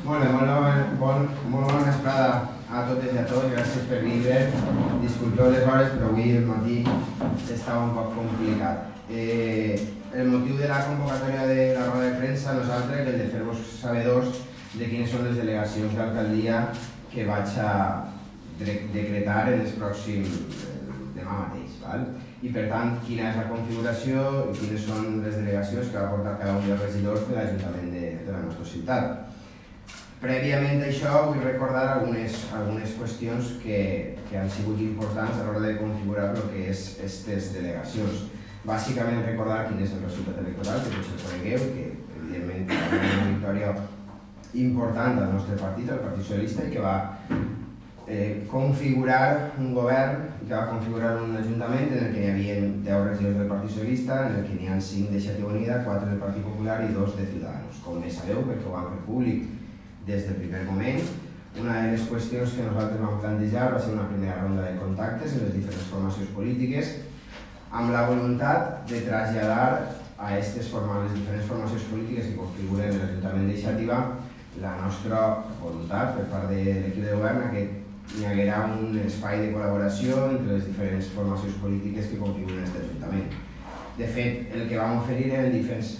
Molt bona vesprada a totes i a tots, gràcies per vindre. Disculpeu les hores, però avui el matí estava un poc complicat. El motiu de la convocatòria de la roda de premsa no és altre que el de fer-vos sabedors de quines són les delegacions d'alcaldia que vaig a decretar en els pròxims demà mateix. I per tant, quina és la configuració i quines són les delegacions que va portar cada un dels regidors de l'Ajuntament de la nostra ciutat. Prèviament a això, vull recordar algunes qüestions que han sigut importants a l'hora de configurar el que és aquestes delegacions. Bàsicament recordar quin és el resultat electoral, que tots el conegueu, que evidentment va haver una victòria important del nostre partit, el Partit Socialista, i que va configurar un govern i que va configurar un ajuntament en el que hi havia 10 regidors del Partit Socialista, en el que n'hi ha 5 d'Izquierda Unida, 4 del Partit Popular i 2 de Ciudadanos. Com bé sabeu, perquè ho vam fer públic des del primer moment, una de les qüestions que nosaltres vam plantejar va ser una primera ronda de contactes en les diferents formacions polítiques amb la voluntat de traslladar a les diferents formacions polítiques que configuren l'Ajuntament de Xàtiva la nostra voluntat per part de l'equip de govern que hi haguera un espai de col·laboració entre les diferents formacions polítiques que configuren aquest Ajuntament. De fet, el que vam oferir eren diferents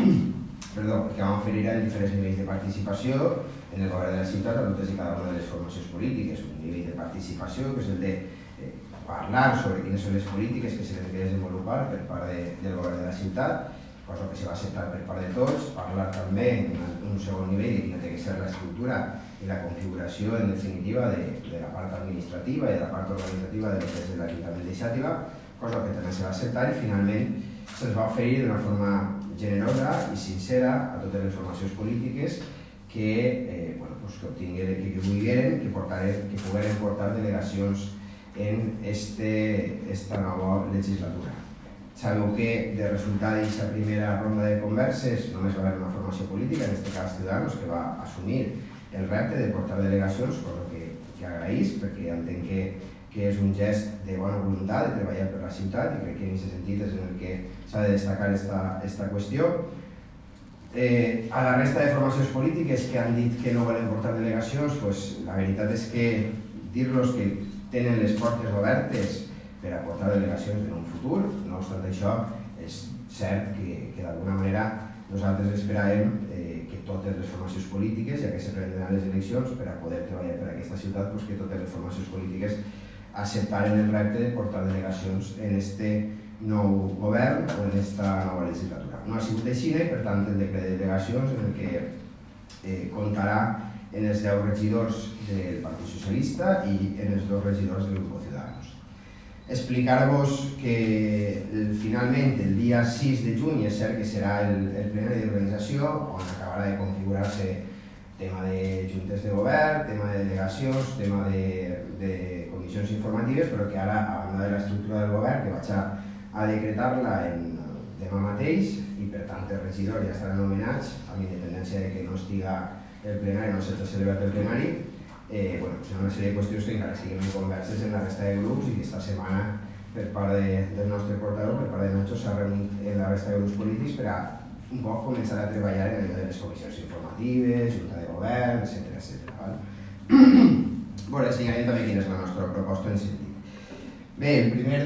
nivells de participació en el govern de la ciutat a totes i cada una de les formacions polítiques. Un nivell de participació que és el de parlar sobre quines són les polítiques que s'han de desenvolupar per part del govern de la ciutat, cosa que se va acceptar per part de tots, parlar també en un segon nivell de quina té que ser l'estructura i la configuració, en definitiva, de la part administrativa i de la part organitzativa de lo que és l'Ajuntament de Xàtiva, cosa que també se va acceptar i finalment se'ls va oferir d'una forma generosa i sincera a totes les formacions polítiques que obtingueren, que volgueren, que pogueren portar delegacions en esta nova legislatura. Sabeu que de resultat d'aquesta primera ronda de converses només va haver una formació política, en aquest cas Ciudadanos, que va assumir el repte de portar delegacions, cosa que agraïs, perquè entenc que és un gest de bona voluntat de treballar per la ciutat i crec que en aquest sentit és en el que s'ha de destacar aquesta qüestió. A la resta de formacions polítiques que han dit que no volen portar delegacions, la veritat és que dir-los que tenen les portes obertes per a portar delegacions en un futur. No obstant això, és cert que d'alguna manera nosaltres esperàvem que totes les formacions polítiques, ja que se prendran les eleccions per a poder treballar per aquesta ciutat, que totes les formacions polítiques acceptaren el repte de portar delegacions en aquest nou govern o en aquesta nova legislatura. No ha sigut així, per tant, el decret de delegacions en el que comptarà en els 10 regidors del Partit Socialista i en els 2 regidors del grup Ciudadanos. Explicar-vos que finalment el dia 6 de juny és cert que serà el plenari d'organització on acabarà de configurar-se tema de juntes de govern, tema de delegacions, tema de comissions informatives, però que ara, a banda de l'estructura del govern, que vaig a decretar-la demà mateix i per tant els regidors ja estaran nomenats, amb independència de que no estiga el plenari, no s'ha celebrat el plenari. Són una sèrie de qüestions que encara estiguen en converses en la resta de grups i aquesta setmana per part del nostre portador, per part de Nacho, s'ha reunit en la resta de grups polítics per a un poc començar a treballar en allò de les comissions informatives, junta de govern, etc. Ensenyarem també quina és la nostra proposta en sentit. Bé,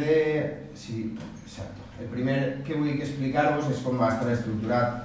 el primer que vull explicar-vos és com va estar estructurat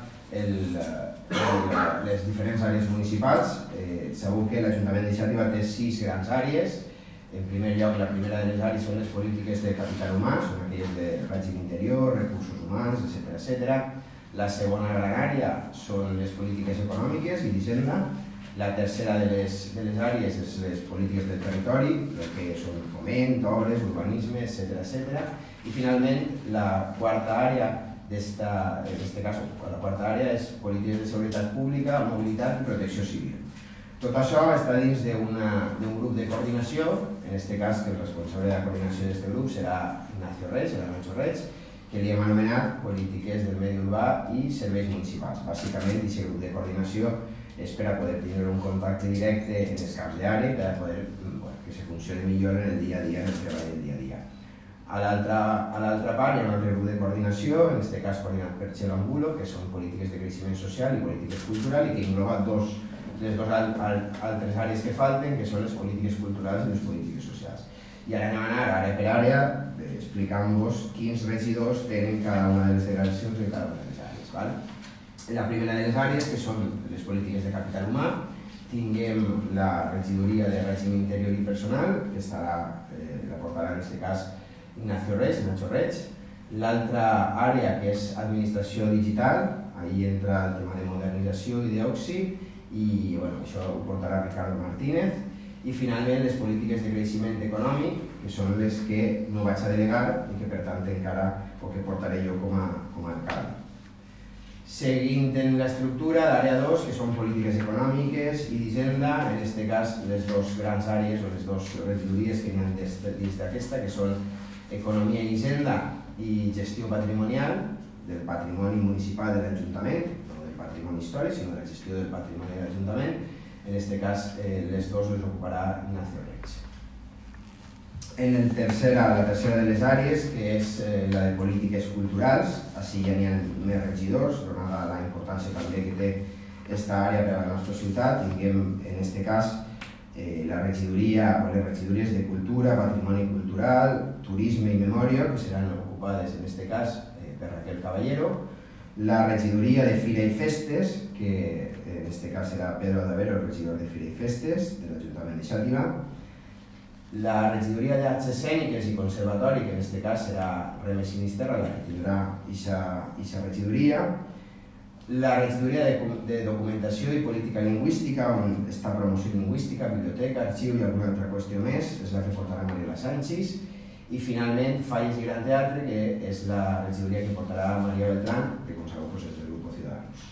les diferents àrees municipals. Sabeu que l'Ajuntament de Xàtiva té 6 grans àrees. En primer lloc, la primera de les àrees són les polítiques de capital humà, són aquelles de règim interior, recursos humans, etc. La segona gran àrea són les polítiques econòmiques i d'hisenda. La tercera de les àrees és les polítiques del territori, que són foment, obres, urbanisme, etc. I finalment, la quarta àrea, en aquest cas, la quarta àrea és polítiques de seguretat pública, mobilitat i protecció civil. Tot això està dins d'un grup de coordinació, en aquest cas que el responsable de la coordinació d'aquest grup serà Ignacio Reig, que li hem anomenat polítiques del medi urbà i serveis municipals. Bàsicament, aquest grup de coordinació és per a poder tenir un contacte directe en els caps d'àrea per a poder que se funcioni millor en el dia a dia, en el treball del dia a dia. A l'altra part hi ha un altre grup de coordinació, en aquest cas coordinat per Txelo Angulo, que són polítiques de creixement social i polítiques cultural i que engloba dos les dues altres àrees que falten, que són les polítiques culturals i les polítiques socials. I ara anem a anar àrea per àrea, explicant-vos quins regidors tenen cada una de les delegacions de cada una de les àrees. Val? La primera de les àrees, que són les polítiques de capital humà, tinguem la regidoria de règim interior i personal, que estarà, la portarà en aquest cas Nacho Reig. L'altra àrea, que és administració digital, ahí entra el tema de modernització i d'Oxi, i això ho portarà Ricardo Martínez. I finalment les polítiques de creixement econòmic, que són les que no vaig a delegar i que per tant encara o que portaré jo com a alcalde. Seguint en l'estructura, l'àrea 2, que són polítiques econòmiques i d'Hisenda, en aquest cas les dues grans àrees o les dues regidories que hi ha dins d'aquesta, que són economia i Hisenda i gestió patrimonial del patrimoni municipal de l'Ajuntament, no del patrimoni històric, sinó de la gestió del patrimoni de l'Ajuntament. En aquest cas, les dues les ocuparà Ignacio Reig. En la tercera de les àrees, que és la de polítiques culturals, així ja n'hi ha més regidors, donada la importància també que té aquesta àrea per a la nostra ciutat. Tinguem, en aquest cas, la regidoria o les regidories de cultura, patrimoni cultural, turisme i memòria, que seran ocupades en aquest cas per Raquel Caballero, la regidoria de Fira i Festes, que en aquest cas serà Pedro Davero, el regidor de Fira i Festes de l'Ajuntament de Xàtiva, la regidoria d'Arts Escèniques i Conservatori, que en aquest cas serà Reme Sinisterra, la que tindrà aquesta regidoria, la regidoria de Documentació i Política Lingüística, on està promoció lingüística, biblioteca, arxiu i alguna altra qüestió més, és la que portarà Mariela Sánchez, i finalment Falles i Gran Teatre, que és la regidoria que portarà Maria Beltrán, que com sabeu és del grup Ciudadanos.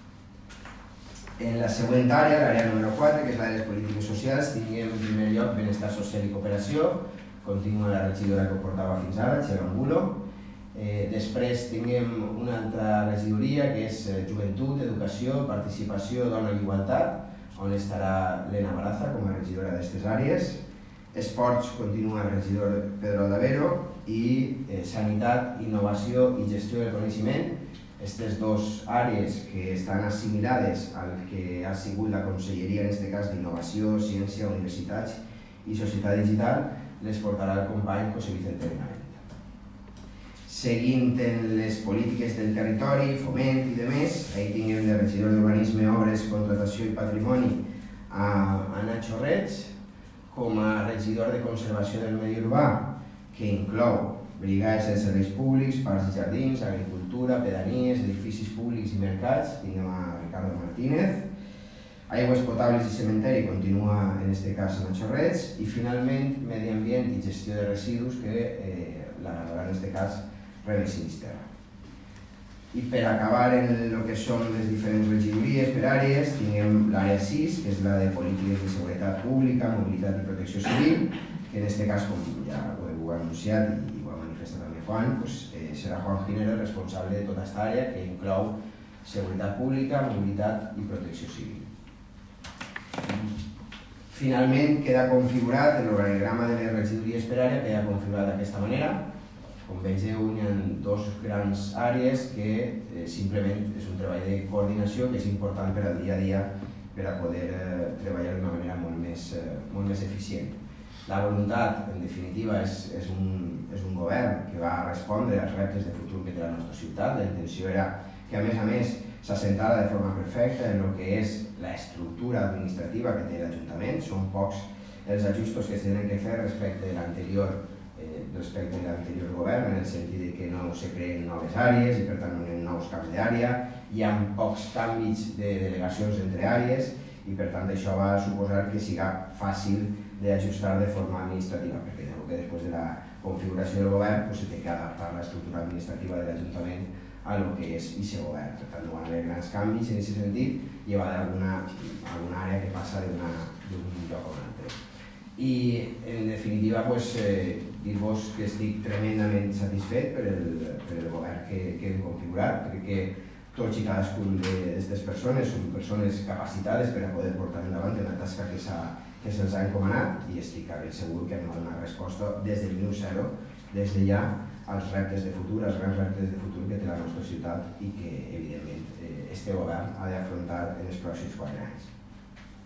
En la següent àrea, l'àrea número 4, que és la de les polítiques socials, tinguem en primer lloc benestar social i cooperació, continua la regidora que ho portava fins ara, Txell Angulo. Després tinguem una altra regidoria que és joventut, educació, participació, dona i igualtat, on estarà Lena Baraza com a regidora d'aquestes àrees. Esports continua el regidor Pedro Davero i sanitat, innovació i gestió del coneixement. Aquestes dues àrees que estan assimilades al que ha sigut la conselleria, en aquest cas d'innovació, ciència, universitats i societat digital, les portarà el company José Vicente Benavent. Seguint en les polítiques del territori, foment i demés, ahí tinguem de regidor d'urbanisme, obres, contratació i patrimoni a Nacho Reig, com a regidor de conservació del medi urbà, que inclou brigades de serveis públics, parcs i jardins, agricultura, pedanies, edificis públics i mercats, tinguem a Ricardo Martínez. Aigües potables i cementeri continua en aquest cas Nacho Reig, i finalment medi ambient i gestió de residus, que l'agradarà en aquest cas Reme Sinisterra. I per acabar en el que són les diferents regidories per àrees, tinguem l'àrea 6, que és la de polítiques de seguretat pública, mobilitat i protecció civil, que en aquest cas, com ja ho heu anunciat i ho ha manifestat també Juan, serà Juan Ginero el responsable de tota aquesta àrea, que inclou seguretat pública, mobilitat i protecció civil. Finalment queda configurat l'organigrama de les regidories per àrea, queda configurat d'aquesta manera. Com vegeu, hi ha dues grans àrees que simplement és un treball de coordinació que és important per al dia a dia per a poder treballar d'una manera molt més eficient. La voluntat, en definitiva, és un govern que va respondre als reptes de futur que té la nostra ciutat. La intenció era que, a més, s'assentara de forma perfecta en el que és l'estructura administrativa que té l'Ajuntament. Són pocs els ajustos que es tenen que fer respecte de l'anterior govern, en el sentit que no se creen noves àrees i per tant no hi ha nous caps d'àrea, hi ha pocs canvis de delegacions entre àrees i per tant això va suposar que siga fàcil d'ajustar de forma administrativa, perquè que després de la configuració del govern se té que adaptar l'estructura administrativa de l'Ajuntament a lo que és aquest govern. Per tant, no van haver grans canvis en aquest sentit i hi va haver alguna àrea que passa d'un lloc a un altre. I, en definitiva, dir-vos que estic tremendament satisfet per el govern que hem configurat. Crec que tots i cadascun d'aquestes persones són persones capacitades per a poder portar endavant una tasca que se'ls ha encomanat i estic ben segur que anem a donar resposta des del minut zero, des de ja, als reptes de futur, als grans reptes de futur que té la nostra ciutat i que, evidentment, este govern ha d'afrontar en els pròxims 4 anys.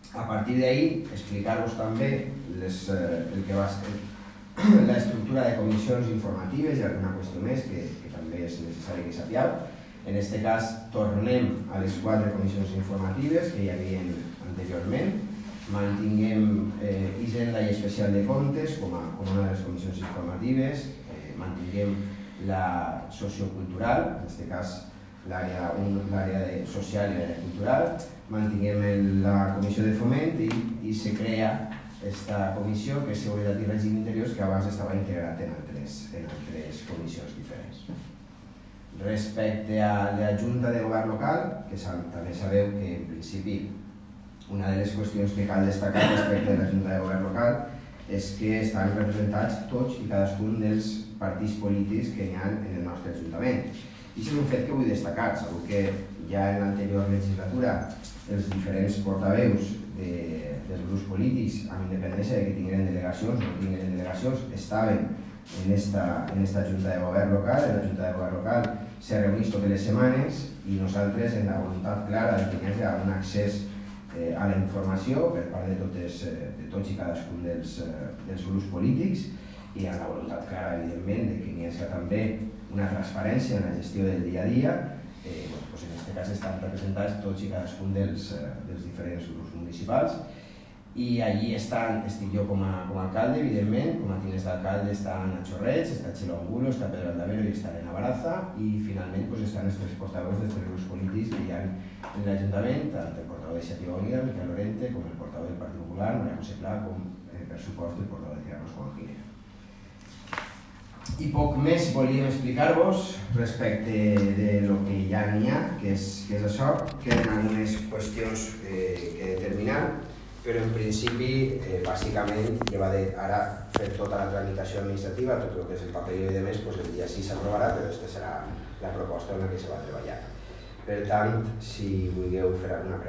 A partir d'ahí, explicar-vos també el que va ser la estructura de comissions informatives i alguna qüestió més que també és necessari que sapigueu. En aquest cas, tornem a les 4 comissions informatives que hi havia anteriorment. Mantinguem Hisenda i Especial de Comptes com una de les comissions informatives. Mantinguem la sociocultural, en aquest cas l'àrea social i l'àrea cultural. Mantinguem la comissió de foment i se crea aquesta comissió que és Seguretat i Règim Interiors, que abans estava integrat en altres comissions diferents. Respecte a la Junta de Govern Local, que també sabeu que en principi una de les qüestions que cal destacar respecte a la Junta de Govern Local és que estan representats tots i cadascun dels partits polítics que hi ha en el nostre Ajuntament. I això és un fet que vull destacar. Segur que ja en l'anterior legislatura els diferents portaveus dels grups polítics, amb independència de que tingueren delegacions o no tingueren delegacions, estaven en esta Junta de Govern Local. En la Junta de Govern Local se reuneix totes les setmanes i nosaltres, en la voluntat clara de que hi hagi un accés a la informació per part de tots i cadascun dels grups polítics i amb la voluntat clara, evidentment, de que hi hagi també una transparència en la gestió del dia a dia. En aquest cas estan representats tots i cadascun dels diferents grups municipals i allí estic jo com a alcalde, evidentment. Com a tinents d'alcalde està Nacho Reig, està Txelo Angulo, està Pedro Aldavero i està Elena Baraza, i finalment estan els 3 portaveus dels 3 grups polítics que hi ha en l'Ajuntament, tant el portaveu d'Iniciativa Unida, Miquel Lorente, com el portaveu del Partit Popular, Maria José Pla, com per supost el portaveu de Ciudadanos, Juan Giner. I poc més volíem explicar-vos respecte de lo que ja n'hi ha, que és això. Queden algunes qüestions que determinar, però en principi, bàsicament, lleva d'ara fer tota la tramitació administrativa, tot el que és el paper i demés, el dia 6 s'aprovarà, però aquesta serà la proposta en la que se va treballar. Per tant, si vulgueu fer alguna pregunta,